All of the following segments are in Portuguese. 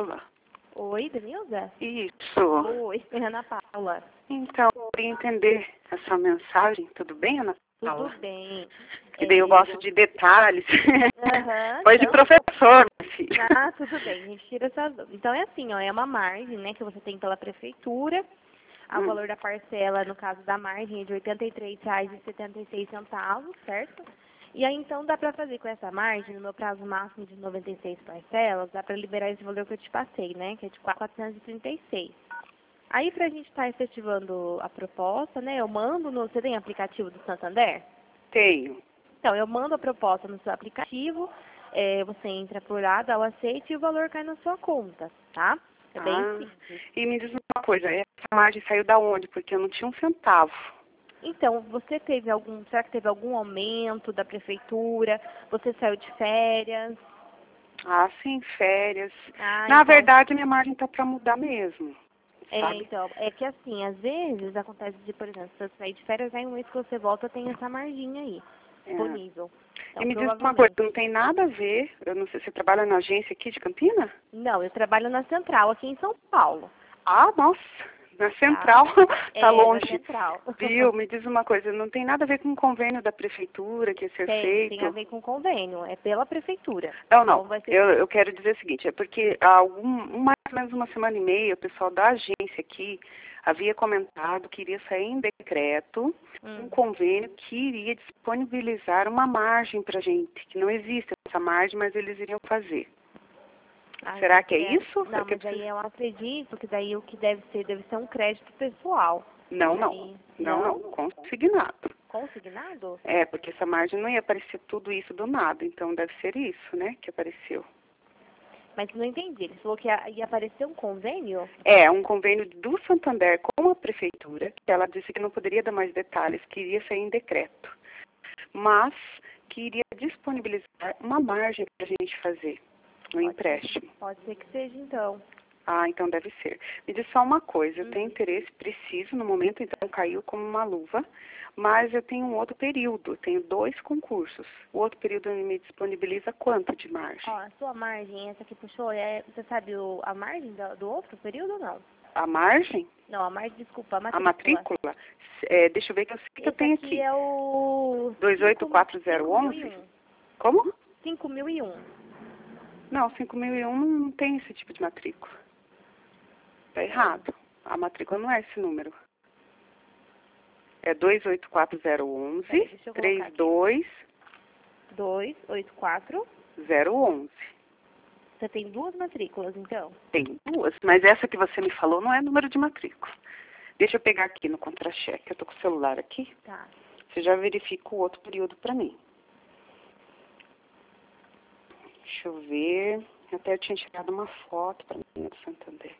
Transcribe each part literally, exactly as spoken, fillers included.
fala? Oi, Denilza? Isso. Oi, Ana Paula. Então, eu queria entender essa mensagem. Tudo bem, Ana Paula? Tudo bem. Que daí eu gosto de detalhes. Aham, Foi de então- professor, minha filha. Ah, tudo bem, a gente tira essas dúvidas. Então é assim, ó, é uma margem, né, que você tem pela prefeitura. O Hum. valor da parcela, no caso da margem, é de oitenta e três reais e setenta e seis centavos, certo? E aí, então, dá para fazer com essa margem, no meu prazo máximo de noventa e seis parcelas, dá para liberar esse valor que eu te passei, né, que é de quatrocentos e trinta e seis. Aí, para a gente estar efetivando a proposta, né, eu mando no... Você tem aplicativo do Santander? Tenho. Então, eu mando a proposta no seu aplicativo, eh, você entra por lá, dá o aceite e o valor cai na sua conta, tá? É bem Ah, simples. e me diz uma coisa, essa margem saiu da onde? Porque eu não tinha um centavo. Então, você teve algum, será que teve algum aumento da prefeitura? Você saiu de férias? Ah, sim, férias. Ah, Na então, verdade, minha margem tá para mudar mesmo, é, sabe? então, é que assim, às vezes acontece de, por exemplo, se você sair de férias, aí um mês que você volta tem essa marginha aí, É. disponível. Então, E me diz uma provavelmente. coisa, não tem nada a ver, eu não sei, você trabalha na agência aqui de Campina? Não, eu trabalho na Central, aqui em São Paulo. Ah, nossa, na central, tá É, na longe. Central. Viu? Me diz uma coisa, não tem nada a ver com o convênio da prefeitura que ia ser Tem, tem a feito? ver com convênio, é pela prefeitura. Não, Então não. vai ser. Eu, eu quero dizer o seguinte, é porque há algum, mais ou menos uma semana e meia, o pessoal da agência aqui havia comentado que iria sair em decreto um Hum. convênio que iria disponibilizar uma margem para gente, que não existe essa margem, mas eles iriam fazer. Ah, Será então que é seria- isso? Não, É que eu mas aí preciso- eu acredito que daí o que deve ser, deve ser um crédito pessoal. Não, não. Aí, Não, não. não? Consignado. Consignado? É, porque essa margem não ia aparecer tudo isso do nada, então deve ser isso, né, que apareceu. Mas não entendi. Ele falou que ia, ia aparecer um convênio? É, um convênio do Santander com a prefeitura, que ela disse que não poderia dar mais detalhes, que iria sair em decreto, mas que iria disponibilizar uma margem para a gente fazer no Pode- empréstimo. Pode ser que seja, então. Ah, então deve ser. Me diz só uma coisa, eu tenho Uhum. interesse, preciso, no momento então caiu como uma luva, mas eu tenho um outro período, tenho dois concursos. O outro período me disponibiliza quanto de margem? Ó, a sua margem, essa que puxou, é, você sabe o, a margem do, do outro período ou não? A margem? Não, a margem, desculpa, a A matrícula. matrícula? É, deixa eu ver que eu sei que eu Esse tenho aqui aqui. é o... dois oito quatro zero cinco mil e onze? um. Como? cinco mil e um. Não, cinco mil e um não tem esse tipo de matrícula. Tá errado. A matrícula não é esse número. É dois oito quatro zero onze, Peraí, deixa eu colocar três aqui. dois dois oito quatro. zero onze. Você tem duas matrículas, então? Tem duas, mas essa que você me falou não é número de matrícula. Deixa eu pegar aqui no contra-cheque. Eu tô com o celular aqui. Tá. Você já verifica o outro período para mim. Deixa eu ver. Até eu tinha tirado uma foto para mim do Santander.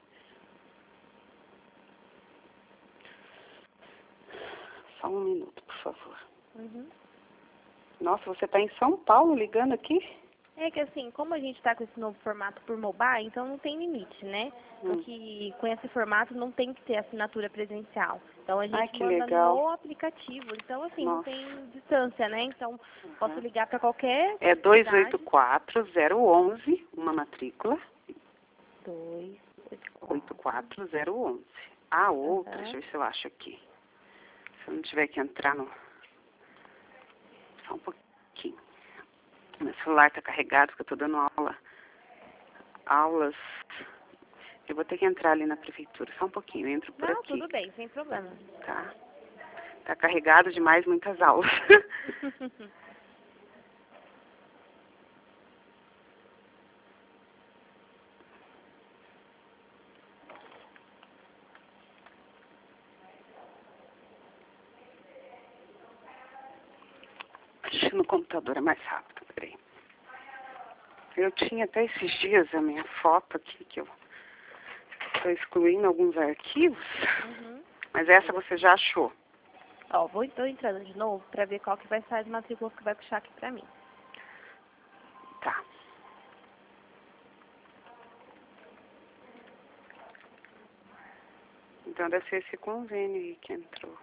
Só um minuto, por favor. Uhum. Nossa, você está em São Paulo ligando aqui? É que assim, como a gente está com esse novo formato por mobile, então não tem limite, né? Hum. Porque com esse formato não tem que ter assinatura presencial. Então a gente Ai, que manda legal. no aplicativo. Então assim, não Nossa. tem distância, né? Então posso Uhum. ligar para qualquer É dois cidade. oito quatro zero onze, uma matrícula. dois oito quatro zero onze. A outra, Uhum. deixa eu ver se eu acho aqui. Se eu não tiver que entrar no... Só um pouquinho. Meu celular está carregado, porque eu estou dando aula. Aulas. Eu vou ter que entrar ali na prefeitura. Só um pouquinho, eu entro por Não, aqui. tudo bem, sem problema. Tá? Tá carregado demais, muitas aulas. Acho no computador é mais rápido, peraí. Eu tinha até esses dias a minha foto aqui, que eu estou excluindo alguns arquivos, Uhum. mas essa você já achou. Ó, vou então entrando de novo para ver qual que vai ser as matrículas que vai puxar aqui para mim. Tá. Então deve ser esse convênio aí que entrou.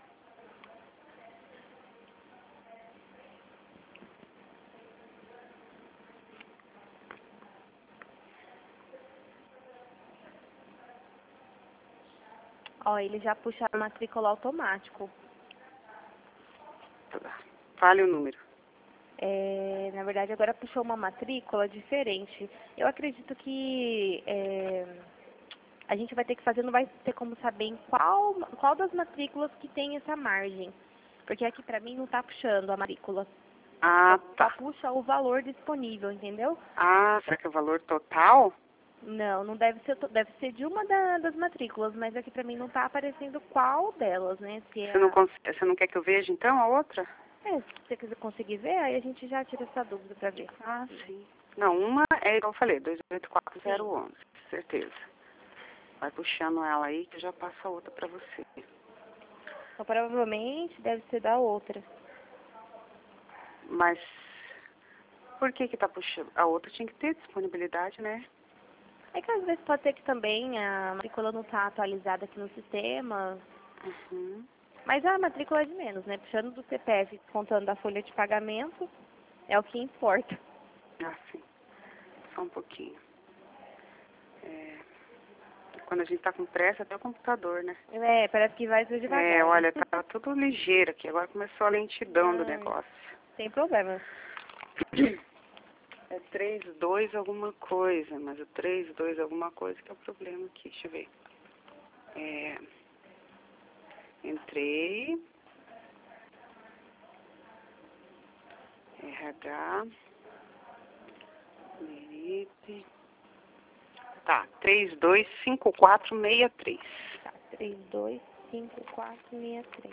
Ó, ele já puxa a matrícula automático. Fale o número. É, na verdade, agora puxou uma matrícula diferente. Eu acredito que é, a gente vai ter que fazer, não vai ter como saber em qual, qual das matrículas que tem essa margem. Porque aqui pra mim não tá puxando a matrícula. Ah, Só tá. puxa o valor disponível, entendeu? Ah, será que é o valor total? Não, não deve ser, to- deve ser de uma da- das matrículas, mas aqui pra mim não tá aparecendo qual delas, né? Se é Você não, a... cons- você não quer que eu veja, então, a outra? É, se você quiser conseguir ver, aí a gente já tira essa dúvida pra ver. Ah, sim. Não, uma é igual eu falei, dois oito quatro zero um um, certeza. Vai puxando ela aí que eu já passo a outra pra você. Então, provavelmente deve ser da outra. Mas por que que tá puxando? A outra tinha que ter disponibilidade, né? É que às vezes pode ser que também a matrícula não tá atualizada aqui no sistema, Uhum. mas a matrícula é de menos, né? Puxando do C P F, contando da folha de pagamento, é o que importa. Ah, sim. Só um pouquinho. É, quando a gente tá com pressa, até o computador, né? É, parece que vai ser devagar. É, olha, tá tudo ligeiro aqui. Agora começou a lentidão do Ai, negócio. sem problema. É três dois alguma coisa, mas o três dois alguma coisa que é o problema aqui. Deixa eu ver. É, entrei. R H. Merite. Tá, três dois cinco quatro seis três. Tá, três dois cinco quatro seis três.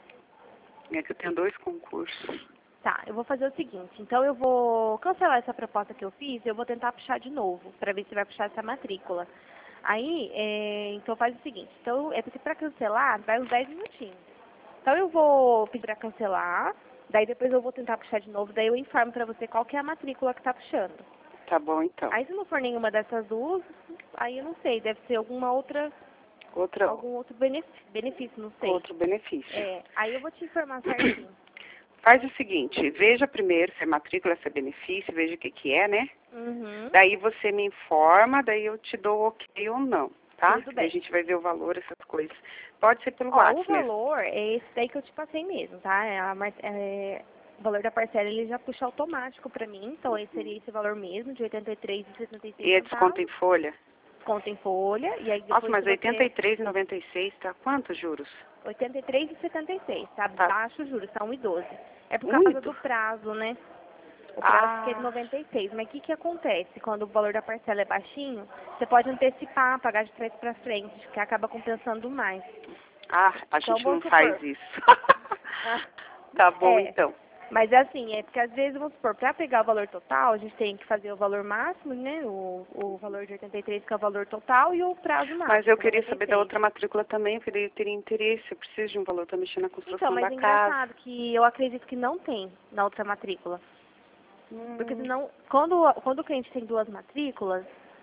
É que eu tenho dois concursos. Tá, eu vou fazer o seguinte, então eu vou cancelar essa proposta que eu fiz, eu vou tentar puxar de novo, para ver se vai puxar essa matrícula. Aí, é, então faz o seguinte, então é porque para cancelar vai uns dez minutinhos. Então eu vou pedir para cancelar, daí depois eu vou tentar puxar de novo, daí eu informo para você qual que é a matrícula que tá puxando. Tá bom, então. Aí se não for nenhuma dessas duas, aí eu não sei, deve ser alguma outra, Outra, algum outro benefício, benefício, não sei. outro benefício. É, aí eu vou te informar certinho. Faz o seguinte, veja primeiro se é matrícula, se é benefício, veja o que que é, né? Uhum. Daí você me informa, daí eu te dou ok ou não, tá? Tudo bem. Daí a gente vai ver o valor, essas coisas. Pode ser pelo Ó, o WhatsApp mesmo. valor é esse daí que eu te passei mesmo, tá? É a mar- é, o valor da parcela ele já puxa automático pra mim, então esse seria esse valor mesmo, de oitenta e três reais e setenta e seis E é desconto centavos. em folha? Desconto em folha, e aí depois Nossa, mas se oitenta e você... três reais e noventa e seis, tá? Quantos juros? oitenta e três reais e setenta e seis, tá? Tá. Baixo o juros, tá um e doze. É por Um e causa do doze? prazo, né? O prazo Ah. que é de noventa e seis. Mas o que que acontece? Quando o valor da parcela é baixinho, você pode antecipar, pagar de trás pra frente, que acaba compensando mais. Ah, a Então, gente vamos não faz supor. isso. Ah, Tá bom, é. então. Mas é assim, é porque às vezes, vamos supor, para pegar o valor total, a gente tem que fazer o valor máximo, né? O, o valor de oitenta e três, que é o valor total, e o prazo máximo. Mas eu que é queria noventa e saber seis. da outra matrícula também, eu queria ter interesse, eu preciso de um valor para mexer na construção Então, mas da é casa. engraçado que eu acredito que não tem na outra matrícula. Hum. Porque senão, quando, quando o cliente tem duas matrículas,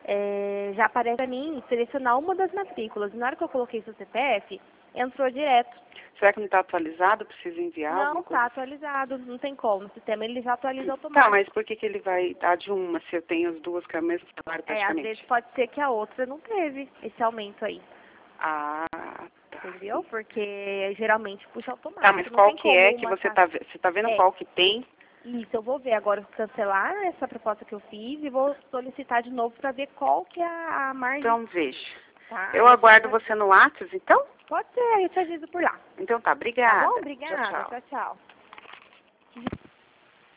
é, já aparece pra mim selecionar uma das matrículas. E na hora que eu coloquei seu C P F, entrou direto. Será que não está atualizado? Precisa enviar Não, alguma coisa? tá atualizado, não tem como. O sistema ele já atualiza Tá, automaticamente. mas por que que ele vai dar de uma se eu tenho as duas com o mesmo salário É, às praticamente? vezes pode ser que a outra não teve esse aumento aí. Ah, tá. Entendeu? Porque geralmente puxa automático. Tá, mas não qual tem que como é que uma você tá... tá, ve- você tá vendo É. qual que tem? Isso, eu vou ver agora, cancelar essa proposta que eu fiz e vou solicitar de novo para ver qual que é a a margem. Então veja. Tá? Eu Aí aguardo já- você no WhatsApp, então? Pode ser, eu te aviso por lá. Então tá, obrigada. Tá bom? Obrigada. Tchau, tchau. Tchau, tchau.